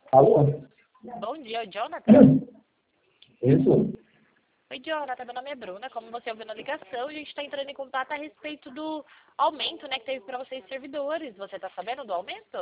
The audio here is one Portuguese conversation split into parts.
Alô? Bom dia, oi, Jonathan. Isso. Oi, Jonathan, meu nome é Bruna. Como você ouviu na ligação, a gente está entrando em contato a respeito do aumento, né, que teve para vocês servidores. Você está sabendo do aumento?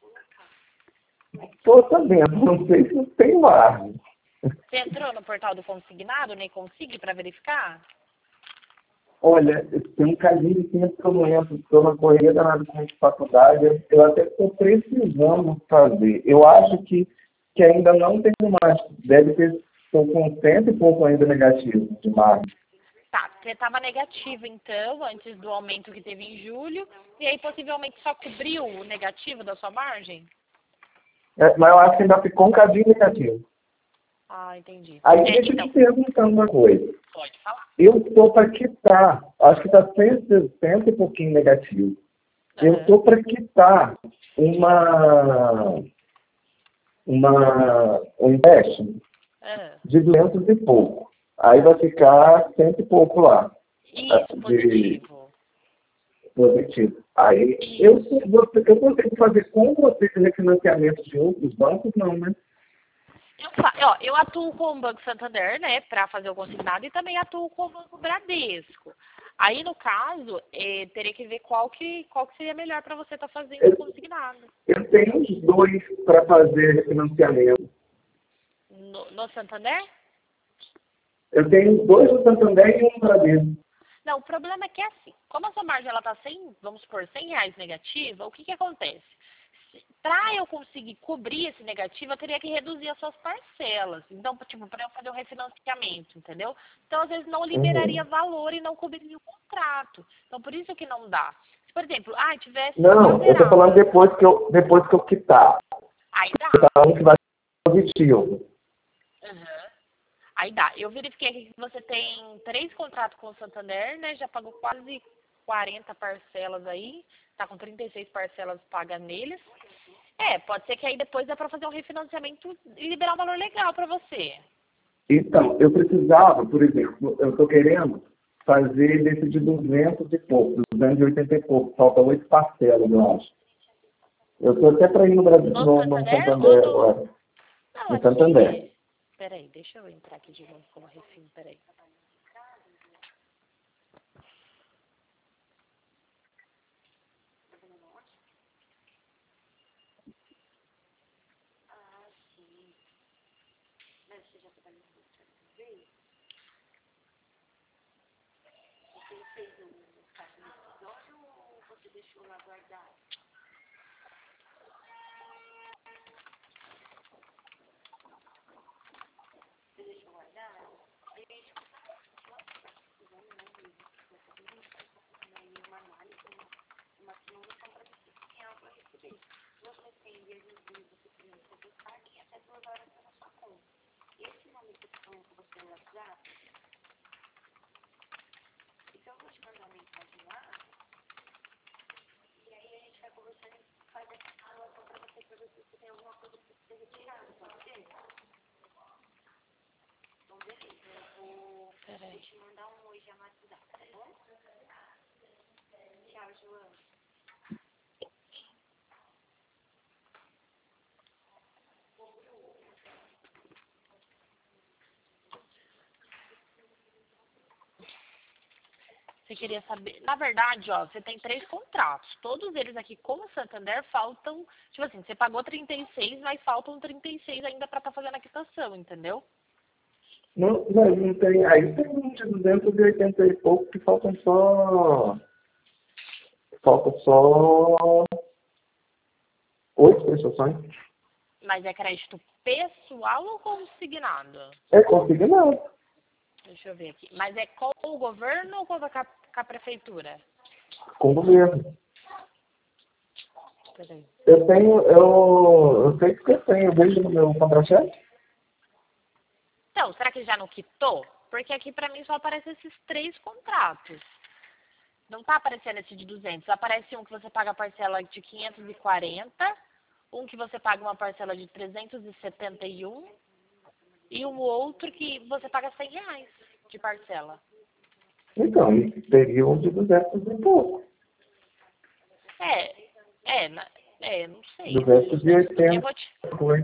Estou sabendo, não sei se tem margem. Você entrou no portal do consignado, nem consigo, para verificar? Olha, tem um cadinho de tempo que eu não entro, estou na correria danada com a faculdade, eu até estou precisando fazer. Eu acho que ainda não tem mais, deve ter, estou com cento e pouco ainda negativo de margem. Tá, você estava negativo, então, antes do aumento que teve em julho, e aí possivelmente só cobriu o negativo da sua margem? Mas eu acho que ainda ficou um cadinho negativo. Ah, entendi. Aí deixa eu Então, te perguntar uma coisa. pode falar. Eu estou para quitar, acho que está cento e pouquinho negativo. Eu Aham. estou para quitar um empréstimo Aham. de 200 e pouco. Aí vai ficar cento e pouco lá, Isso, de positivo. positivo. Aí eu consigo fazer com você refinanciamento de outros bancos? Não, né? Eu atuo com o Banco Santander, né, para fazer o consignado e também atuo com o Banco Bradesco. Aí, no caso, teria que ver qual que seria melhor para você estar fazendo o consignado. Eu tenho os dois para fazer refinanciamento. No Santander? Eu tenho dois no Santander e um no Bradesco. Não, o problema é que é assim, como a sua margem ela está vamos por R$ 100 negativa, o que que acontece? Para eu conseguir cobrir esse negativo, eu teria que reduzir as suas parcelas. Então, tipo, para eu fazer um refinanciamento, entendeu? Então, às vezes, não liberaria Uhum. valor e não cobriria o contrato. Então, por isso que não dá. Se, por exemplo, tivesse uma Não, eu estou falando zerada, depois que eu quitar. aí Você dá. está falando que vai ser positivo. Uhum. Aí dá. Eu verifiquei aqui que você tem 3 contratos com o Santander, né? Já pagou quase 40 parcelas aí. Tá com 36 parcelas pagas neles. Pode ser que aí depois dá para fazer um refinanciamento e liberar um valor legal para você. Então, eu precisava, por exemplo, eu estou querendo fazer desse de 200 e pouco, 280 e pouco, falta 8 parcelas, eu acho. Eu estou até para ir No no Santander ou Santander no... agora, Não, no Santander. aqui... Peraí, deixa eu entrar aqui de novo como refim, peraí. Peraí. Você queria saber... Na verdade, ó, você tem 3 contratos. Todos eles aqui com o Santander faltam... Tipo assim, você pagou 36, mas faltam 36 ainda para estar fazendo a quitação, entendeu? Não, não tem, aí tem um de 280 e pouco que faltam só 8 prestações. Mas é crédito pessoal ou consignado? É consignado, Deixa eu ver aqui. Mas é com o governo ou com a prefeitura? com o governo. Peraí. Eu sei que eu tenho, eu vejo no meu contra-cheque. Então, será que já não quitou? Porque aqui pra mim só aparecem esses 3 contratos. Não tá aparecendo esse de 200. Aparece um que você paga a parcela de 540, um que você paga uma parcela de 371 e um outro que você paga R$ 100 de parcela. Então, isso seria um de 200 e pouco. É, Não sei. 280. Eu vou te, Foi.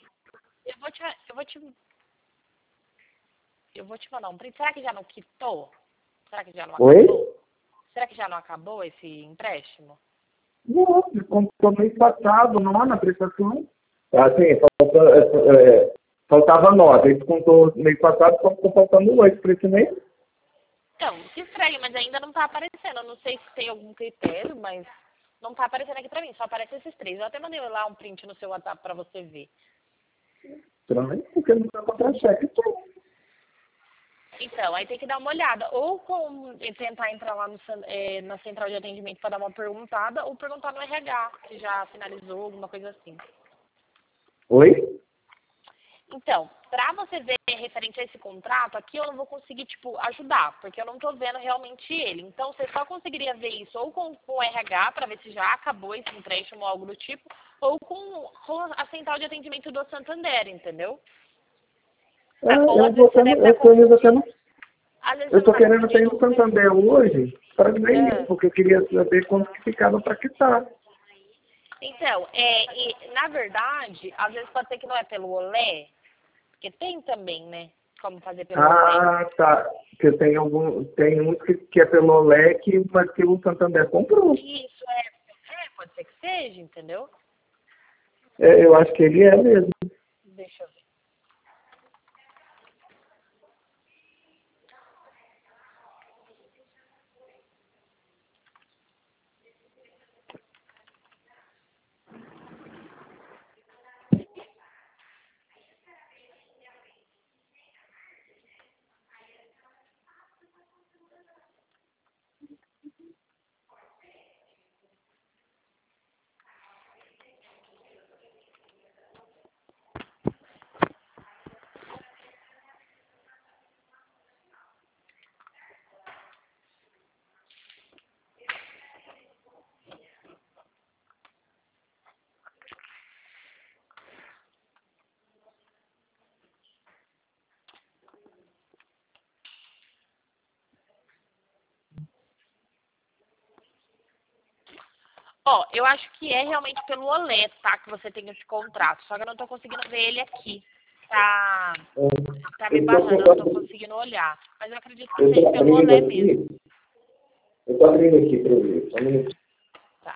eu vou te mandar um print. Será que já não quitou? Será que já não Oi? acabou? Será que já não acabou esse empréstimo? Não, comprou mês passado, não na prestação. Assim, faltava 9. Ele contou mês passado, só ficou faltando 8 para esse mês. Então, que estranho, mas ainda não tá aparecendo. Eu não sei se tem algum critério, mas não tá aparecendo aqui pra mim. Só aparece esses 3. Eu até mandei lá um print no seu WhatsApp pra você ver. Estranho, porque não dá contra-cheque. Então, aí tem que dar uma olhada. Ou tentar entrar lá na central de atendimento para dar uma perguntada, ou perguntar no RH, se já finalizou, alguma coisa assim. Oi? Então, para você ver referente a esse contrato, aqui eu não vou conseguir, ajudar, porque eu não estou vendo realmente ele. Então, você só conseguiria ver isso ou com o RH, para ver se já acabou esse empréstimo ou algo do tipo, ou com a central de atendimento do Santander, entendeu? Ou às vezes você deve estar confundindo. Eu estou querendo ter no Santander hoje para ver isso, porque eu queria saber quanto que ficava para quitar. Então, na verdade, às vezes pode ser que não é pelo Olé, porque tem também, né? Como fazer pelo Olé. Tá. Porque tem uns que é pelo Olé que o Santander comprou. Isso, pode ser que seja, entendeu? Eu acho que ele é mesmo. Deixa eu ver. Eu acho que é realmente pelo Olé, tá? Que você tem esse contrato. Só que eu não tô conseguindo ver ele aqui. Tá me barrando, eu não tô conseguindo olhar. Mas eu acredito que seja pelo Olé mesmo. Eu estou abrindo aqui para ver. Só um minuto. Tá.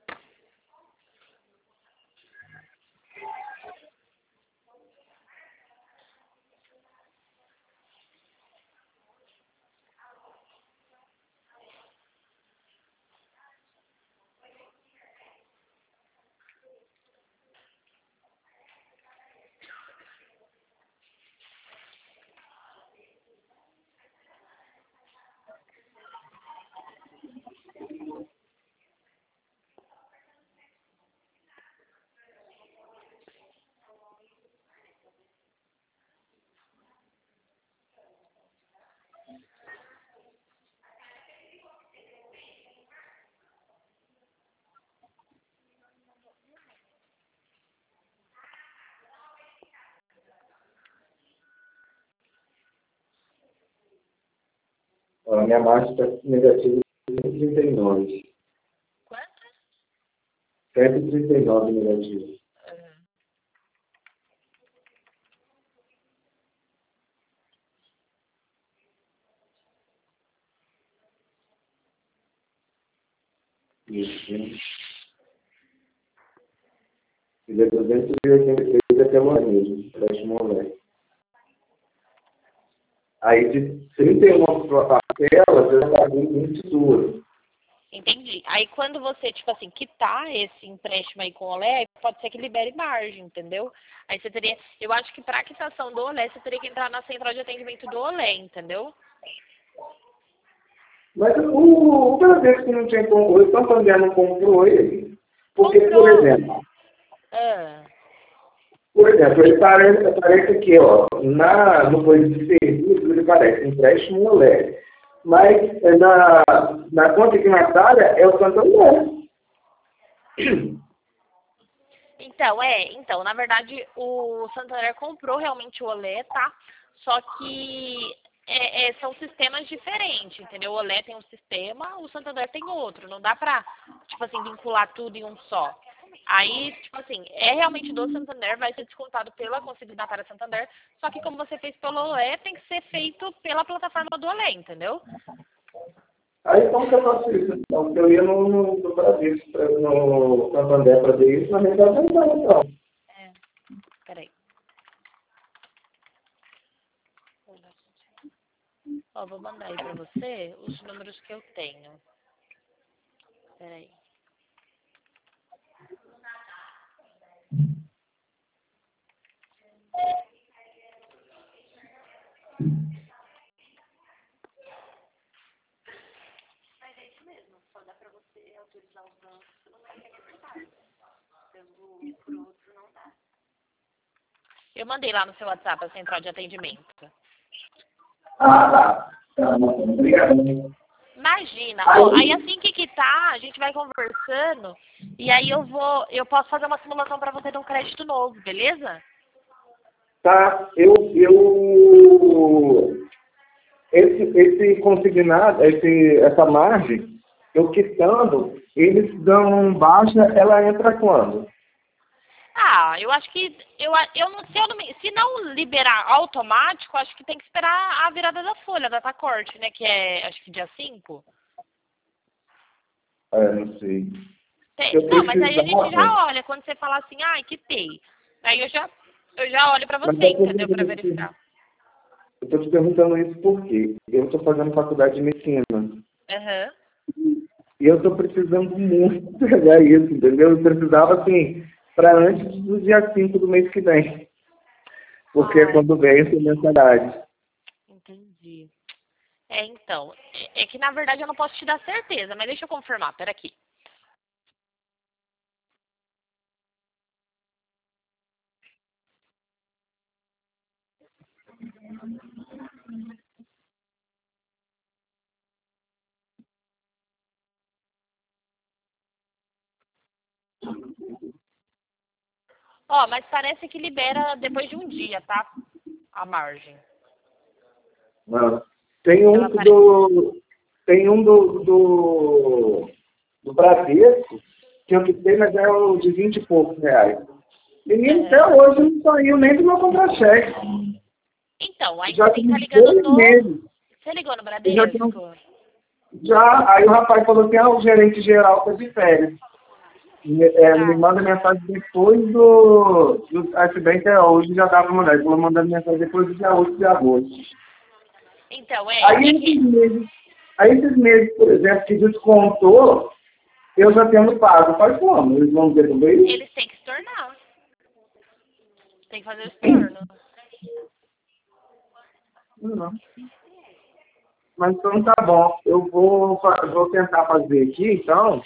A minha margem está negativa de 139. Quanto? 139 negativo. Isso. Ele é 286 até o mesmo, empréstimo Olé. Aí de 31 parcelas, eu paguei 22. Entendi. Aí quando você, quitar esse empréstimo aí com o Olé, pode ser que libere margem, entendeu? Aí você teria, eu acho que para a quitação do Olé, você teria que entrar na central de atendimento do Olé, entendeu? Mas o Bradesco não tinha comprado, o Santander não comprou ele. Porque, Comprou. por exemplo, ele aparece aqui, ó, no coisa de serviço, ele aparece empréstimo Olé. Mas na conta signatária é o Santander. Então, na verdade, o Santander comprou realmente o Olé, tá? Só que são sistemas diferentes, entendeu? O Olé tem um sistema, o Santander tem outro. Não dá pra, vincular tudo em um só. Aí, tipo assim, é realmente do Santander, vai ser descontado pela consignatária Santander, só que como você fez pelo OE, tem que ser feito pela plataforma do Olé, entendeu? Aí como que eu faço isso? Então, porque eu ia no Brasil, no Santander para ver isso, mas não dá então. É, peraí. Ó, vou mandar aí pra você os números que eu tenho. Peraí. Mas é isso mesmo, só dá pra você autorizar os bancos pelo cartão tributário. Por outro não dá. Eu mandei lá no seu WhatsApp a central de atendimento. Ah, tá. Tá, obrigado. Imagina, ó, aí assim que quitar, a gente vai conversando e aí eu posso fazer uma simulação pra você de um crédito novo, beleza? Tá, esse consignado, essa margem, eu quitando, eles dão baixa, ela entra quando? Ah, eu acho que eu não, se não liberar automático, acho que tem que esperar a virada da folha, data corte, né, que é acho que dia 5. Não sei. Não, mas aí a gente já olha quando você fala assim, ai, quitei. Aí eu já olho pra você, entendeu, pra verificar. Eu estou te perguntando isso porque eu estou fazendo faculdade de medicina. Aham. E eu estou precisando muito pegar isso, entendeu? Eu precisava, assim, para antes do dia 5 do mês que vem. Porque é quando vem essa mensalidade. Entendi. Então, é que na verdade eu não posso te dar certeza, mas deixa eu confirmar, pera aqui. Ó, mas parece que libera depois de um dia, tá? A margem. Não. Tem um do Bradesco, que eu quitei, mas é o de 20 e poucos reais. Menino, até hoje não saiu nem do meu contra-cheque. Então, aí Já você tem que tem estar ligando 2 meses. Você ligou no Bradesco? Aí o rapaz falou que o gerente geral está de férias. Me manda mensagem depois do se bem que hoje já dá para mandar. Ele falou mandando mensagem depois do dia 8 de agosto. Então, Aí esses meses, por exemplo, que descontou, eu já tendo pago. Faz como? Eles vão devolver isso? Eles têm que se tornar. Tem que fazer o estorno. Não. Mas então tá bom. Eu vou tentar fazer aqui, então,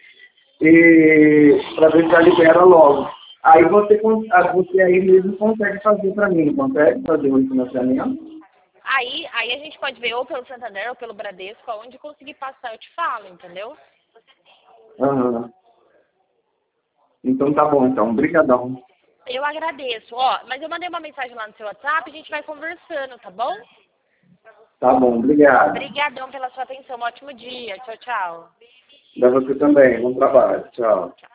para ver se já libera logo. Aí você aí mesmo consegue fazer para mim, consegue fazer o financiamento? Aí a gente pode ver ou pelo Santander ou pelo Bradesco, aonde conseguir passar, eu te falo, entendeu? Aham. Então tá bom, então. Obrigadão. Eu agradeço. Ó, mas eu mandei uma mensagem lá no seu WhatsApp, a gente vai conversando, tá bom? Tá bom, obrigado. Obrigadão pela sua atenção. Um ótimo dia. Tchau, tchau. Pra você também. Bom trabalho. Tchau.